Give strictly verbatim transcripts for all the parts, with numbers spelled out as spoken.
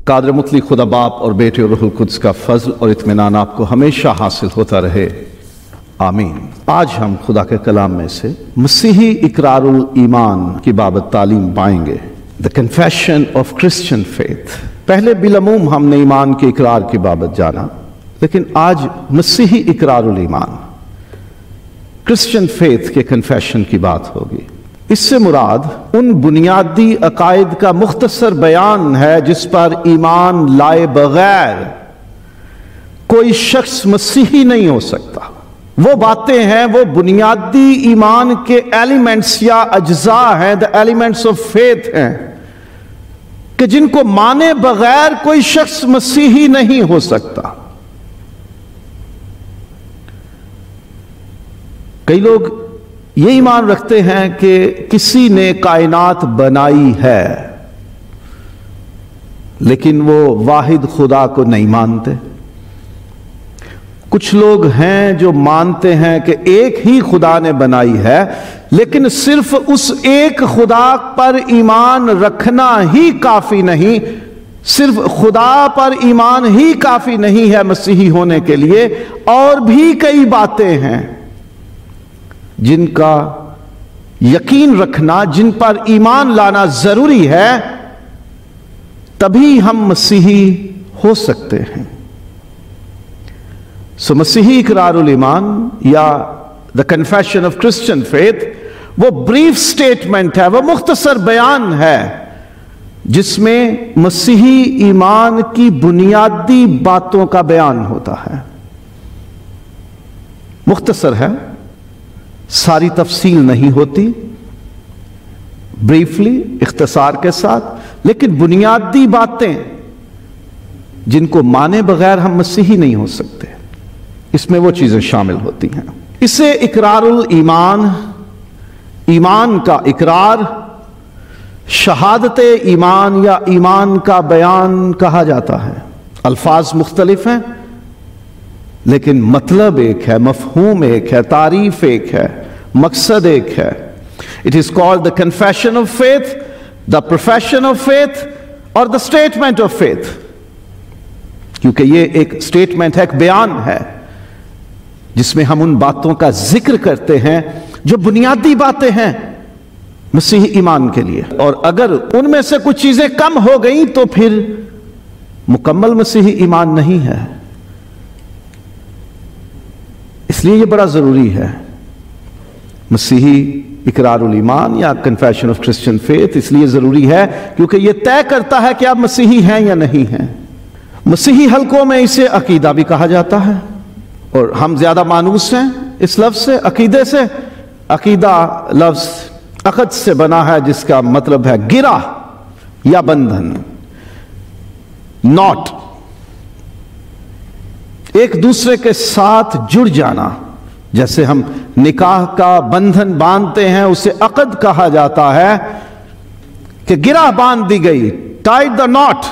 قادر مطلق خدا باپ اور بیٹے اور روح القدس کا فضل اور اطمینان آپ کو ہمیشہ حاصل ہوتا رہے، آمین۔ آج ہم خدا کے کلام میں سے مسیحی اقرار الایمان کی بابت تعلیم پائیں گے، The Confession of Christian Faith۔ پہلے بالعموم ہم نے ایمان کے اقرار کی بابت جانا، لیکن آج مسیحی اقرار الایمان کرسچن فیتھ کے کنفیشن کی بات ہوگی۔ اس سے مراد ان بنیادی عقائد کا مختصر بیان ہے جس پر ایمان لائے بغیر کوئی شخص مسیحی نہیں ہو سکتا۔ وہ باتیں ہیں، وہ بنیادی ایمان کے ایلیمنٹس یا اجزاء ہیں، the elements of faith ہیں کہ جن کو مانے بغیر کوئی شخص مسیحی نہیں ہو سکتا۔ کئی لوگ یہ ایمان رکھتے ہیں کہ کسی نے کائنات بنائی ہے، لیکن وہ واحد خدا کو نہیں مانتے۔ کچھ لوگ ہیں جو مانتے ہیں کہ ایک ہی خدا نے بنائی ہے، لیکن صرف اس ایک خدا پر ایمان رکھنا ہی کافی نہیں، صرف خدا پر ایمان ہی کافی نہیں ہے مسیحی ہونے کے لیے، اور بھی کئی باتیں ہیں جن کا یقین رکھنا، جن پر ایمان لانا ضروری ہے، تبھی ہم مسیحی ہو سکتے ہیں۔ سو مسیحی اقرار الایمان یا The Confession of Christian Faith وہ بریف سٹیٹمنٹ ہے، وہ مختصر بیان ہے جس میں مسیحی ایمان کی بنیادی باتوں کا بیان ہوتا ہے۔ مختصر ہے، ساری تفصیل نہیں ہوتی، بریفلی، اختصار کے ساتھ، لیکن بنیادی باتیں جن کو مانے بغیر ہم مسیحی نہیں ہو سکتے، اس میں وہ چیزیں شامل ہوتی ہیں۔ اسے اقرار الایمان، ایمان کا اقرار، شہادت ایمان یا ایمان کا بیان کہا جاتا ہے۔ الفاظ مختلف ہیں لیکن مطلب ایک ہے، مفہوم ایک ہے، تعریف ایک ہے، مقصد ایک ہے۔ It is called the confession of faith, the profession of faith اور the statement of faith، کیونکہ یہ ایک سٹیٹمنٹ ہے، ایک بیان ہے جس میں ہم ان باتوں کا ذکر کرتے ہیں جو بنیادی باتیں ہیں مسیحی ایمان کے لیے، اور اگر ان میں سے کچھ چیزیں کم ہو گئیں تو پھر مکمل مسیحی ایمان نہیں ہے۔ اس لیے یہ بڑا ضروری ہے مسیحی اقرار الایمان یا کنفیشن آف کرسچن فیتھ، اس لیے ضروری ہے کیونکہ یہ طے کرتا ہے کہ آپ مسیحی ہیں یا نہیں ہیں۔ مسیحی حلقوں میں اسے عقیدہ بھی کہا جاتا ہے، اور ہم زیادہ مانوس ہیں اس لفظ سے، عقیدے سے۔ عقیدہ لفظ عقد سے بنا ہے جس کا مطلب ہے گرہ یا بندھن، ناٹ، ایک دوسرے کے ساتھ جڑ جانا۔ جیسے ہم نکاح کا بندھن باندھتے ہیں، اسے عقد کہا جاتا ہے کہ گرہ باندھ دی گئی، ٹائڈ دا ناٹ۔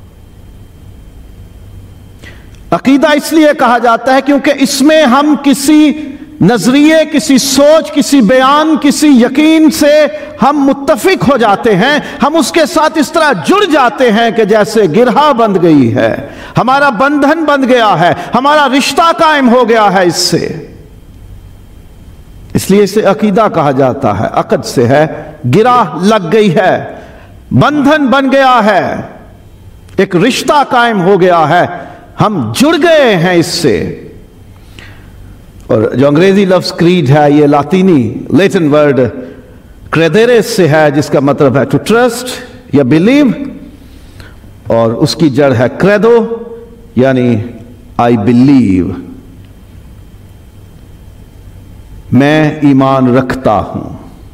عقیدہ اس لیے کہا جاتا ہے کیونکہ اس میں ہم کسی نظریے، کسی سوچ، کسی بیان، کسی یقین سے ہم متفق ہو جاتے ہیں، ہم اس کے ساتھ اس طرح جڑ جاتے ہیں کہ جیسے گرہ بند گئی ہے، ہمارا بندھن بند گیا ہے، ہمارا رشتہ قائم ہو گیا ہے اس سے۔ اس لیے اسے عقیدہ کہا جاتا ہے، عقد سے ہے، گرہ لگ گئی ہے، بندھن بن گیا ہے، ایک رشتہ قائم ہو گیا ہے، ہم جڑ گئے ہیں اس سے۔ اور جو انگریزی لفظ کریڈ ہے، یہ لاطینی لیٹن ورڈ کریدیرس سے ہے جس کا مطلب ہے ٹو ٹرسٹ یا بلیو، اور اس کی جڑ ہے کریدو یعنی آئی بلیو، میں ایمان رکھتا ہوں،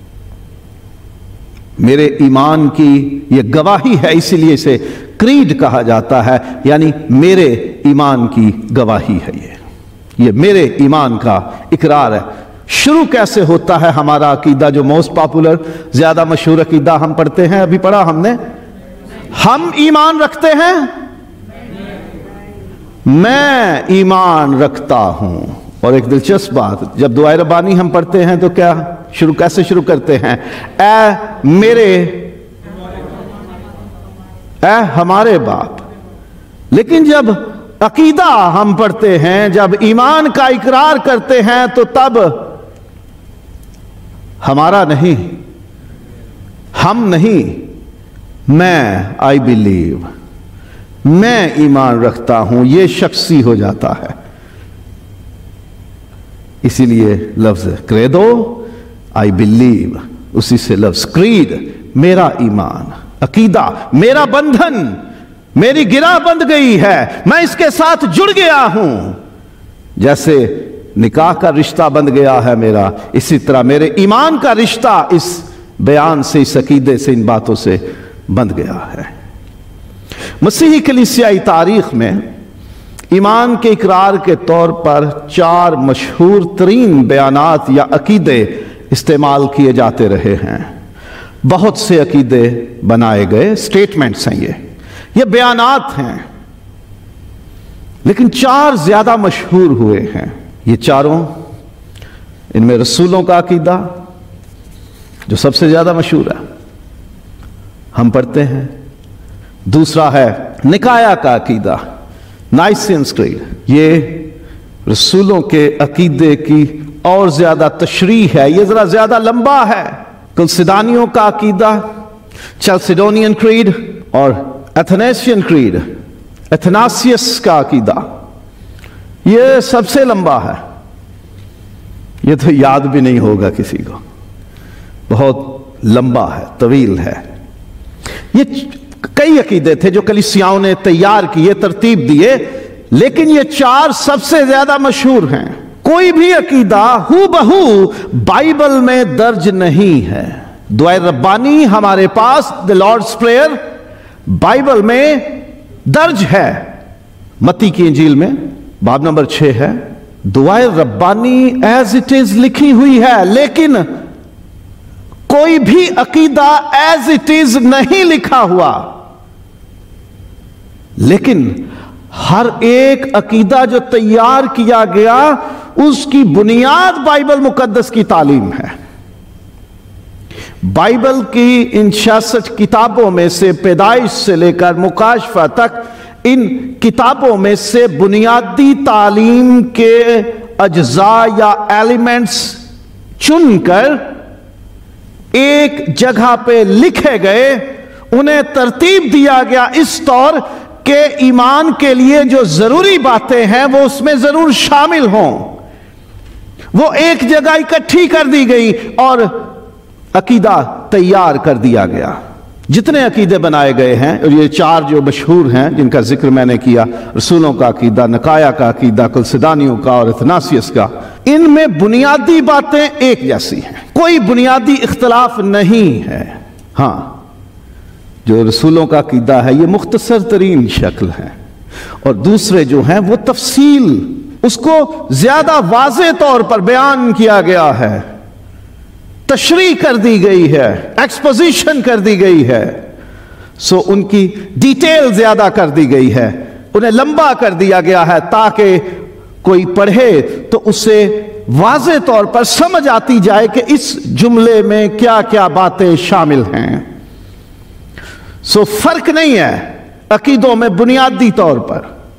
میرے ایمان کی یہ گواہی ہے، اسی لیے اسے کریڈ کہا جاتا ہے، یعنی میرے ایمان کی گواہی ہے، یہ یہ میرے ایمان کا اقرار ہے۔ شروع کیسے ہوتا ہے ہمارا عقیدہ؟ جو موسٹ پاپولر، زیادہ مشہور عقیدہ ہم پڑھتے ہیں، ابھی پڑھا ہم نے، ہم ایمان رکھتے ہیں، میں ایمان رکھتا ہوں۔ اور ایک دلچسپ بات، جب دعائے ربانی ہم پڑھتے ہیں تو کیا شروع کیسے شروع کرتے ہیں؟ اے میرے اے ہمارے باپ، لیکن جب عقیدہ ہم پڑھتے ہیں، جب ایمان کا اقرار کرتے ہیں، تو تب ہمارا نہیں، ہم نہیں، میں آئی بلیو، میں ایمان رکھتا ہوں، یہ شخصی ہو جاتا ہے۔ اسی لیے لفظ کریدو، آئی بلیو، اسی سے لفظ کریڈ، میرا ایمان، عقیدہ، میرا بندھن، میری گرہ بند گئی ہے، میں اس کے ساتھ جڑ گیا ہوں۔ جیسے نکاح کا رشتہ بند گیا ہے میرا، اسی طرح میرے ایمان کا رشتہ اس بیان سے، اس عقیدے سے، ان باتوں سے بند گیا ہے۔ مسیحی کلیسیائی تاریخ میں ایمان کے اقرار کے طور پر چار مشہور ترین بیانات یا عقیدے استعمال کیے جاتے رہے ہیں۔ بہت سے عقیدے بنائے گئے، سٹیٹمنٹس ہیں، یہ یہ بیانات ہیں، لیکن چار زیادہ مشہور ہوئے ہیں۔ یہ چاروں، ان میں رسولوں کا عقیدہ جو سب سے زیادہ مشہور ہے، ہم پڑھتے ہیں۔ دوسرا ہے نکایا کا عقیدہ، نائسین کریڈ، یہ رسولوں کے عقیدے کی اور زیادہ تشریح ہے، یہ ذرا زیادہ لمبا ہے۔ کلسیدانیوں کا عقیدہ، چلسیڈونین کریڈ اور ایتھنیسین کریڈ، ایتھناسیس کا عقیدہ، یہ سب سے لمبا ہے، یہ تو یاد بھی نہیں ہوگا کسی کو، بہت لمبا ہے، طویل ہے۔ یہ کئی عقیدے تھے جو کلیسیاؤں نے تیار کیے، ترتیب دیے، لیکن یہ چار سب سے زیادہ مشہور ہیں۔ کوئی بھی عقیدہ ہو بہو بائبل میں درج نہیں ہے۔ دعائے ربانی ہمارے پاس، دی لارڈس پریئر، بائبل میں درج ہے۔ متی کی انجیل میں باب نمبر چھ ہے، دعائے ربانی ایز اٹ از لکھی ہوئی ہے، لیکن کوئی بھی عقیدہ ایز اٹ از نہیں لکھا ہوا۔ لیکن ہر ایک عقیدہ جو تیار کیا گیا، اس کی بنیاد بائبل مقدس کی تعلیم ہے۔ بائبل کی ان چھیاسٹھ کتابوں میں سے، پیدائش سے لے کر مکاشفہ تک، ان کتابوں میں سے بنیادی تعلیم کے اجزاء یا ایلیمنٹس چن کر ایک جگہ پہ لکھے گئے، انہیں ترتیب دیا گیا اس طور کہ ایمان کے لیے جو ضروری باتیں ہیں وہ اس میں ضرور شامل ہوں۔ وہ ایک جگہ اکٹھی کر دی گئی اور عقیدہ تیار کر دیا گیا۔ جتنے عقیدے بنائے گئے ہیں، اور یہ چار جو مشہور ہیں جن کا ذکر میں نے کیا، رسولوں کا عقیدہ، نکایا کا عقیدہ، کلسیدانیوں کا اور اثناسیس کا، ان میں بنیادی باتیں ایک جیسی ہیں، کوئی بنیادی اختلاف نہیں ہے۔ ہاں، جو رسولوں کا عقیدہ ہے یہ مختصر ترین شکل ہے، اور دوسرے جو ہیں وہ تفصیل، اس کو زیادہ واضح طور پر بیان کیا گیا ہے، تشریح کر دی گئی ہے، ایکسپوزیشن کر دی گئی ہے، سو ان کی ڈیٹیل زیادہ کر دی گئی ہے، انہیں لمبا کر دیا گیا ہے تاکہ کوئی پڑھے تو اسے واضح طور پر سمجھ آتی جائے کہ اس جملے میں کیا کیا باتیں شامل ہیں۔ سو فرق نہیں ہے عقیدوں میں بنیادی طور پر۔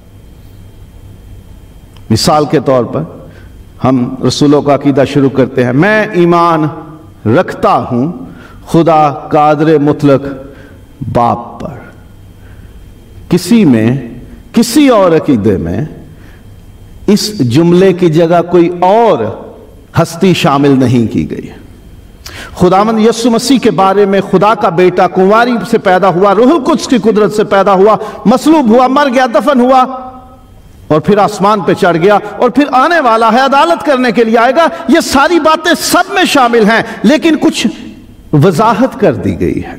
مثال کے طور پر ہم رسولوں کا عقیدہ شروع کرتے ہیں، میں ایمان رکھتا ہوں خدا قادر مطلق باپ پر۔ کسی میں، کسی اور عقیدے میں اس جملے کی جگہ کوئی اور ہستی شامل نہیں کی گئی۔ خداوند یسوع مسیح کے بارے میں خدا کا بیٹا کنواری سے پیدا ہوا، روح القدس کی قدرت سے پیدا ہوا، مصلوب ہوا، مر گیا، دفن ہوا، اور پھر آسمان پہ چڑھ گیا، اور پھر آنے والا ہے، عدالت کرنے کے لیے آئے گا۔ یہ ساری باتیں سب میں شامل ہیں، لیکن کچھ وضاحت کر دی گئی ہے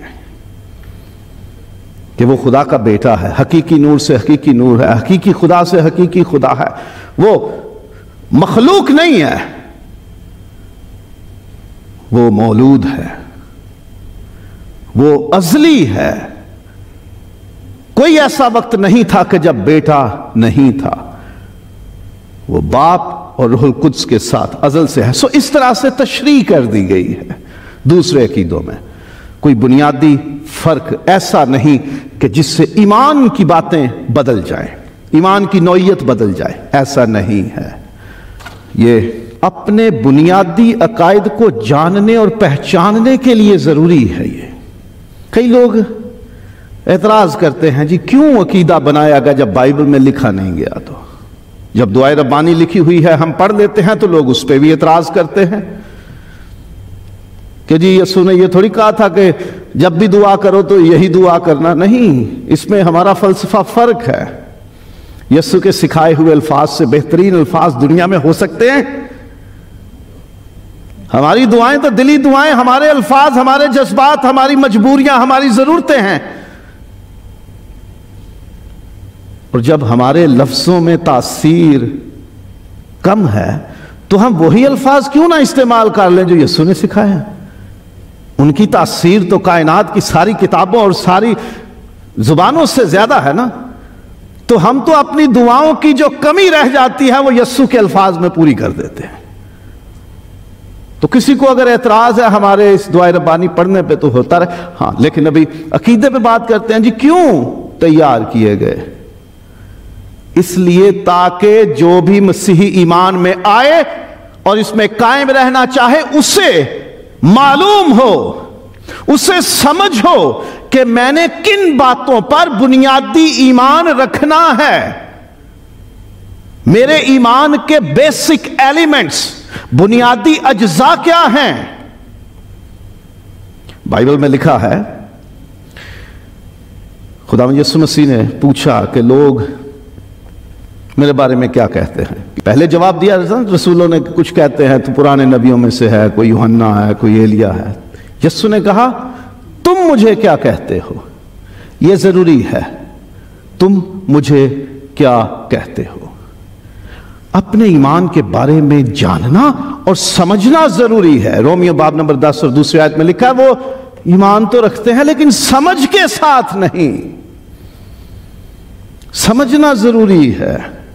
کہ وہ خدا کا بیٹا ہے، حقیقی نور سے حقیقی نور ہے، حقیقی خدا سے حقیقی خدا ہے، وہ مخلوق نہیں ہے، وہ مولود ہے، وہ ازلی ہے۔ کوئی ایسا وقت نہیں تھا کہ جب بیٹا نہیں تھا، وہ باپ اور روح القدس کے ساتھ ازل سے ہے۔ سو اس طرح سے تشریح کر دی گئی ہے۔ دوسرے عقیدوں میں کوئی بنیادی فرق ایسا نہیں کہ جس سے ایمان کی باتیں بدل جائیں، ایمان کی نوعیت بدل جائے، ایسا نہیں ہے۔ یہ اپنے بنیادی عقائد کو جاننے اور پہچاننے کے لیے ضروری ہے۔ یہ کئی لوگ اعتراض کرتے ہیں جی کیوں عقیدہ بنایا گیا جب بائبل میں لکھا نہیں گیا؟ تو جب دعائے ربانی لکھی ہوئی ہے ہم پڑھ لیتے ہیں تو لوگ اس پہ بھی اعتراض کرتے ہیں کہ جی یسوع نے یہ تھوڑی کہا تھا کہ جب بھی دعا کرو تو یہی دعا کرنا، نہیں، اس میں ہمارا فلسفہ فرق ہے۔ یسوع کے سکھائے ہوئے الفاظ سے بہترین الفاظ دنیا میں ہو سکتے ہیں؟ ہماری دعائیں تو دلی دعائیں، ہمارے الفاظ، ہمارے جذبات، ہماری مجبوریاں، ہماری ضرورتیں ہیں، اور جب ہمارے لفظوں میں تاثیر کم ہے تو ہم وہی الفاظ کیوں نہ استعمال کر لیں جو یسوع نے سکھائے ہیں؟ ان کی تاثیر تو کائنات کی ساری کتابوں اور ساری زبانوں سے زیادہ ہے نا۔ تو ہم تو اپنی دعاؤں کی جو کمی رہ جاتی ہے وہ یسوع کے الفاظ میں پوری کر دیتے ہیں۔ تو کسی کو اگر اعتراض ہے ہمارے اس دعائے ربانی پڑھنے پہ تو ہوتا رہے، ہاں، لیکن ابھی عقیدے پہ بات کرتے ہیں۔ جی کیوں تیار کیے گئے؟ اس لیے تاکہ جو بھی مسیحی ایمان میں آئے اور اس میں قائم رہنا چاہے اسے معلوم ہو، اسے سمجھ ہو کہ میں نے کن باتوں پر بنیادی ایمان رکھنا ہے، میرے ایمان کے بیسک ایلیمنٹس، بنیادی اجزاء کیا ہیں۔ بائبل میں لکھا ہے، خداوند یسوع مسیح نے پوچھا کہ لوگ میرے بارے میں کیا کہتے ہیں؟ پہلے جواب دیا رسولوں نے کچھ کہتے ہیں تو پرانے نبیوں میں سے ہے، کوئی یوحنا ہے، کوئی ایلیا ہے۔ یسوع نے کہا تم مجھے کیا کہتے ہو؟ یہ ضروری ہے، تم مجھے کیا کہتے ہو؟ اپنے ایمان کے بارے میں جاننا اور سمجھنا ضروری ہے۔ رومیو باب نمبر دس اور دوسری آیت میں لکھا ہے وہ ایمان تو رکھتے ہیں لیکن سمجھ کے ساتھ نہیں، سمجھنا ضروری ہے۔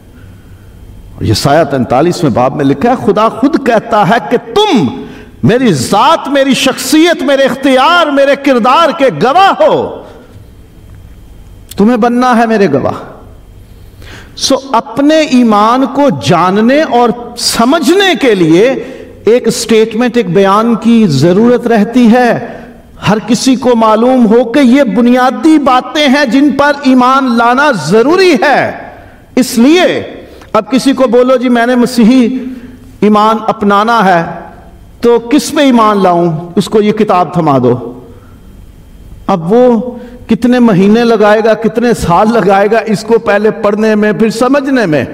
یسایہ تینتالیسویں باب میں لکھا ہے خدا خود کہتا ہے کہ تم میری ذات، میری شخصیت، میرے اختیار، میرے کردار کے گواہ ہو، تمہیں بننا ہے میرے گواہ۔ سو اپنے ایمان کو جاننے اور سمجھنے کے لیے ایک سٹیٹمنٹ، ایک بیان کی ضرورت رہتی ہے۔ ہر کسی کو معلوم ہو کہ یہ بنیادی باتیں ہیں جن پر ایمان لانا ضروری ہے۔ اس لیے اب کسی کو بولو جی میں نے مسیحی ایمان اپنانا ہے تو کس پہ ایمان لاؤں؟ اس کو یہ کتاب تھما دو۔ اب وہ کتنے مہینے لگائے گا، کتنے سال لگائے گا اس کو پہلے پڑھنے میں، پھر سمجھنے میں۔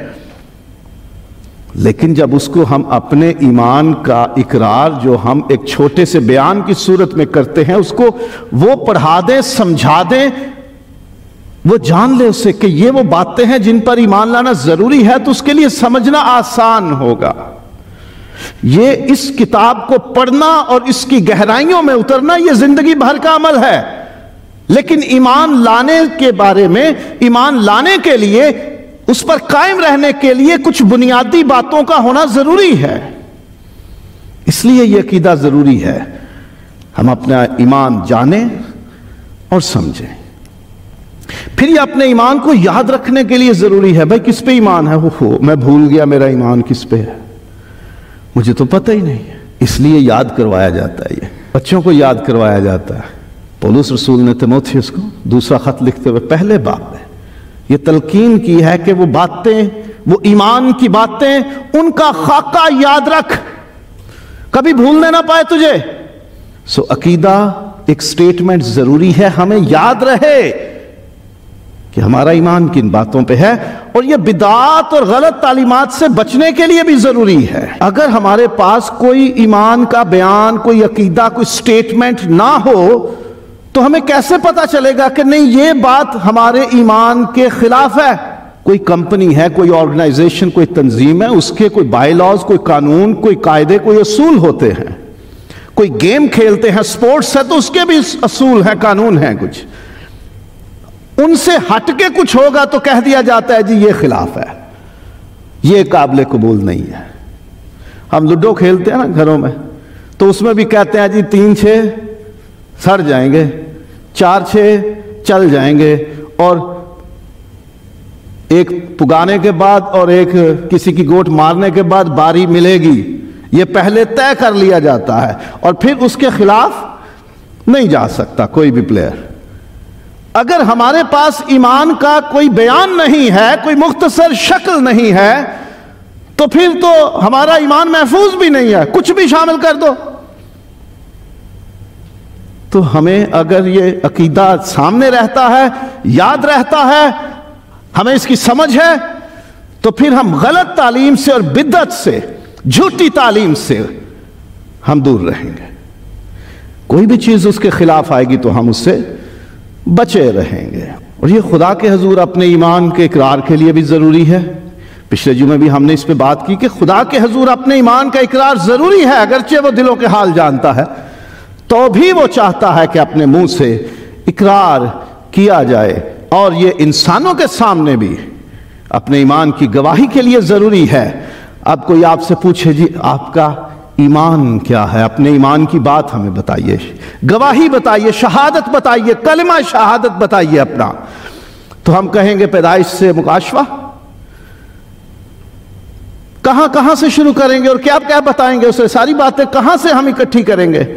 لیکن جب اس کو ہم اپنے ایمان کا اقرار جو ہم ایک چھوٹے سے بیان کی صورت میں کرتے ہیں، اس کو وہ پڑھا دیں، سمجھا دیں، وہ جان لے اسے کہ یہ وہ باتیں ہیں جن پر ایمان لانا ضروری ہے، تو اس کے لیے سمجھنا آسان ہوگا۔ یہ اس کتاب کو پڑھنا اور اس کی گہرائیوں میں اترنا یہ زندگی بھر کا عمل ہے، لیکن ایمان لانے کے بارے میں، ایمان لانے کے لیے، اس پر قائم رہنے کے لیے کچھ بنیادی باتوں کا ہونا ضروری ہے۔ اس لیے یہ عقیدہ ضروری ہے، ہم اپنا ایمان جانیں اور سمجھیں۔ پھر یہ اپنے ایمان کو یاد رکھنے کے لیے ضروری ہے۔ بھائی کس پہ ایمان ہے؟ ہو میں بھول گیا میرا ایمان کس پہ ہے، مجھے تو پتہ ہی نہیں ہے۔ اس لیے یاد کروایا جاتا ہے، یہ بچوں کو یاد کروایا جاتا ہے۔ پولس رسول نے تیموتھیوس کو دوسرا خط لکھتے ہوئے پہلے باب میں یہ تلقین کی ہے کہ وہ باتیں، وہ ایمان کی باتیں، ان کا خاکہ یاد رکھ، کبھی بھولنے نہ پائے تجھے۔ سو عقیدہ ایک سٹیٹمنٹ ضروری ہے، ہمیں یاد رہے کہ ہمارا ایمان کن باتوں پہ ہے، اور یہ بدعات اور غلط تعلیمات سے بچنے کے لیے بھی ضروری ہے۔ اگر ہمارے پاس کوئی ایمان کا بیان، کوئی عقیدہ، کوئی سٹیٹمنٹ نہ ہو تو ہمیں کیسے پتا چلے گا کہ نہیں یہ بات ہمارے ایمان کے خلاف ہے؟ کوئی کمپنی ہے، کوئی آرگنائزیشن، کوئی تنظیم ہے، اس کے کوئی بائی لاز، کوئی قانون، کوئی قاعدے، کوئی اصول ہوتے ہیں۔ کوئی گیم کھیلتے ہیں، سپورٹس ہے، تو اس کے بھی اصول ہیں، قانون ہیں کچھ۔ ان سے ہٹ کے کچھ ہوگا تو کہہ دیا جاتا ہے جی یہ خلاف ہے، یہ قابل قبول نہیں ہے۔ ہم لوڈو کھیلتے ہیں نا گھروں میں، تو اس میں بھی کہتے ہیں جی تین چھ سڑ جائیں گے، چار چھ چل جائیں گے، اور ایک پگانے کے بعد اور ایک کسی کی گوٹ مارنے کے بعد باری ملے گی، یہ پہلے طے کر لیا جاتا ہے، اور پھر اس کے خلاف نہیں جا سکتا کوئی بھی پلیئر۔ اگر ہمارے پاس ایمان کا کوئی بیان نہیں ہے، کوئی مختصر شکل نہیں ہے، تو پھر تو ہمارا ایمان محفوظ بھی نہیں ہے، کچھ بھی شامل کر دو۔ تو ہمیں اگر یہ عقیدہ سامنے رہتا ہے، یاد رہتا ہے، ہمیں اس کی سمجھ ہے، تو پھر ہم غلط تعلیم سے اور بدعت سے، جھوٹی تعلیم سے ہم دور رہیں گے۔ کوئی بھی چیز اس کے خلاف آئے گی تو ہم اس سے بچے رہیں گے۔ اور یہ خدا کے حضور اپنے ایمان کے اقرار کے لیے بھی ضروری ہے۔ پچھلے جمعے بھی ہم نے اس پہ بات کی کہ خدا کے حضور اپنے ایمان کا اقرار ضروری ہے، اگرچہ وہ دلوں کے حال جانتا ہے، تو بھی وہ چاہتا ہے کہ اپنے منہ سے اقرار کیا جائے، اور یہ انسانوں کے سامنے بھی اپنے ایمان کی گواہی کے لیے ضروری ہے۔ اب کوئی آپ سے پوچھے جی آپ کا ایمان کیا ہے، اپنے ایمان کی بات ہمیں بتائیے، گواہی بتائیے، شہادت بتائیے، کلمہ شہادت بتائیے اپنا، تو ہم کہیں گے پیدائش سے مکاشفہ۔ کہاں کہاں سے شروع کریں گے اور کیا کیا بتائیں گے، اسے ساری باتیں کہاں سے ہم اکٹھی کریں گے؟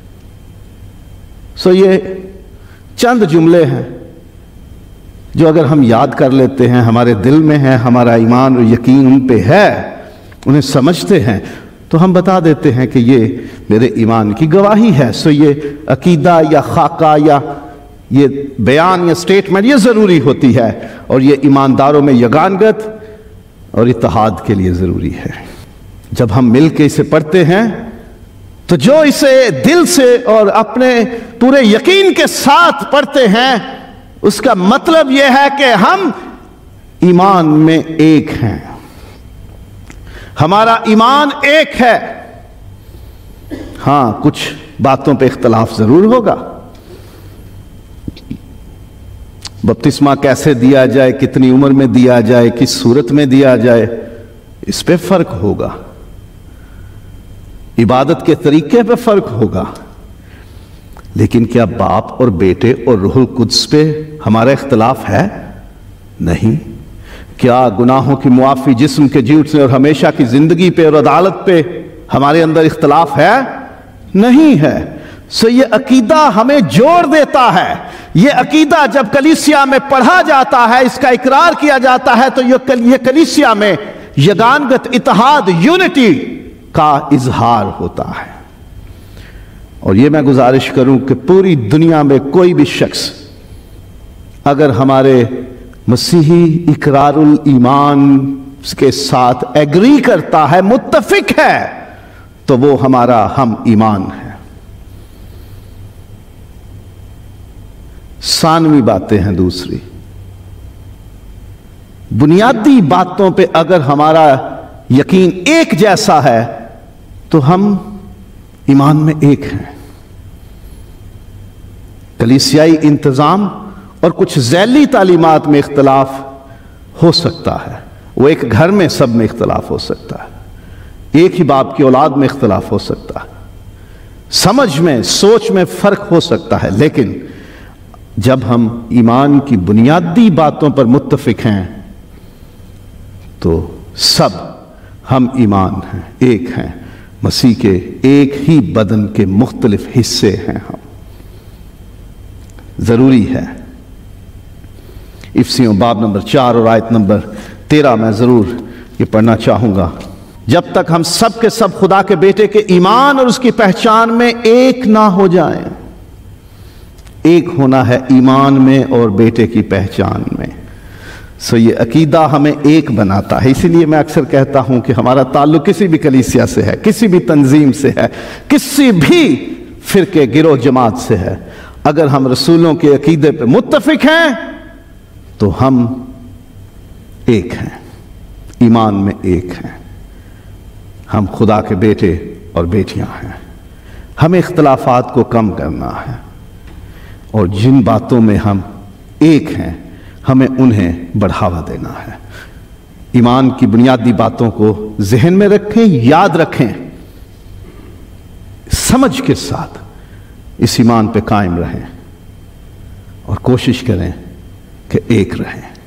سو یہ چند جملے ہیں جو اگر ہم یاد کر لیتے ہیں، ہمارے دل میں ہے، ہمارا ایمان اور یقین ان پہ ہے، انہیں سمجھتے ہیں، تو ہم بتا دیتے ہیں کہ یہ میرے ایمان کی گواہی ہے۔ سو یہ عقیدہ یا خاکہ یا یہ بیان یا سٹیٹمنٹ یہ ضروری ہوتی ہے، اور یہ ایمانداروں میں یگانگت اور اتحاد کے لیے ضروری ہے۔ جب ہم مل کے اسے پڑھتے ہیں تو جو اسے دل سے اور اپنے پورے یقین کے ساتھ پڑھتے ہیں، اس کا مطلب یہ ہے کہ ہم ایمان میں ایک ہیں، ہمارا ایمان ایک ہے۔ ہاں کچھ باتوں پہ اختلاف ضرور ہوگا، بپتسمہ کیسے دیا جائے، کتنی عمر میں دیا جائے، کس صورت میں دیا جائے، اس پہ فرق ہوگا، عبادت کے طریقے پہ فرق ہوگا، لیکن کیا باپ اور بیٹے اور روح القدس پہ ہمارا اختلاف ہے؟ نہیں۔ کیا گناہوں کی معافی، جسم کے جی اٹھنے اور ہمیشہ کی زندگی پہ اور عدالت پہ ہمارے اندر اختلاف ہے؟ نہیں ہے۔ سو یہ عقیدہ ہمیں جوڑ دیتا ہے۔ یہ عقیدہ جب کلیسیا میں پڑھا جاتا ہے، اس کا اقرار کیا جاتا ہے، تو یہ کلیسیا میں یگانگت، اتحاد، یونٹی کا اظہار ہوتا ہے۔ اور یہ میں گزارش کروں کہ پوری دنیا میں کوئی بھی شخص اگر ہمارے مسیحی اقرار الایمان کے ساتھ ایگری کرتا ہے، متفق ہے، تو وہ ہمارا ہم ایمان ہے۔ ثانوی باتیں ہیں دوسری، بنیادی باتوں پہ اگر ہمارا یقین ایک جیسا ہے تو ہم ایمان میں ایک ہیں۔ کلیسیائی انتظام اور کچھ ذیلی تعلیمات میں اختلاف ہو سکتا ہے، وہ ایک گھر میں سب میں اختلاف ہو سکتا ہے، ایک ہی باپ کی اولاد میں اختلاف ہو سکتا ہے، سمجھ میں، سوچ میں فرق ہو سکتا ہے، لیکن جب ہم ایمان کی بنیادی باتوں پر متفق ہیں تو سب ہم ایمان ہیں، ایک ہیں، مسیح کے ایک ہی بدن کے مختلف حصے ہیں ہم۔ ضروری ہے۔ افسیوں باب نمبر چار اور آیت نمبر تیرہ میں ضرور یہ پڑھنا چاہوں گا۔ جب تک ہم سب کے سب خدا کے بیٹے کے ایمان اور اس کی پہچان میں ایک نہ ہو جائیں۔ ایک ہونا ہے ایمان میں اور بیٹے کی پہچان میں۔ سو یہ عقیدہ ہمیں ایک بناتا ہے۔ اسی لیے میں اکثر کہتا ہوں کہ ہمارا تعلق کسی بھی کلیسیا سے ہے، کسی بھی تنظیم سے ہے، کسی بھی فرقے گروہ جماعت سے ہے، اگر ہم رسولوں کے عقیدے پہ متفق ہیں تو ہم ایک ہیں، ایمان میں ایک ہیں، ہم خدا کے بیٹے اور بیٹیاں ہیں۔ ہمیں اختلافات کو کم کرنا ہے، اور جن باتوں میں ہم ایک ہیں ہمیں انہیں بڑھاوا دینا ہے۔ ایمان کی بنیادی باتوں کو ذہن میں رکھیں، یاد رکھیں، سمجھ کے ساتھ اس ایمان پہ قائم رہیں اور کوشش کریں کہ ایک رہیں۔